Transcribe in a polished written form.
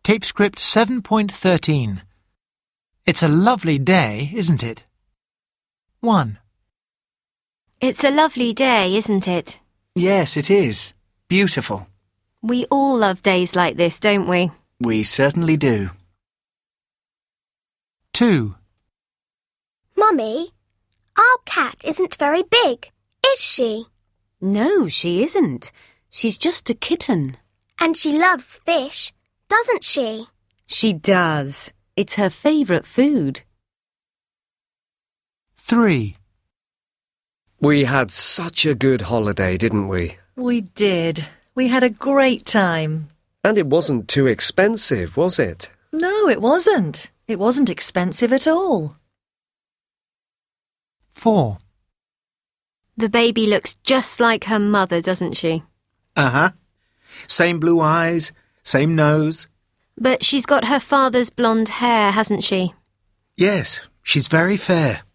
Tape script 7.13. It's a lovely day, isn't it? 1. It's a lovely day, isn't it? Yes, it is. Beautiful. We all love days like this, don't we? We certainly do. 2. Mummy, our cat isn't very big, is she? No, she isn't. She's just a kitten. And she loves fish, doesn't she? She does. It's her favourite food. 3. We had such a good holiday, didn't we? We did. We had a great time. And it wasn't too expensive, was it? No, it wasn't. It wasn't expensive at all. 4. The baby looks just like her mother, doesn't she? Uh-huh. Same blue eyes, same nose. But she's got her father's blonde hair, hasn't she? Yes, she's very fair.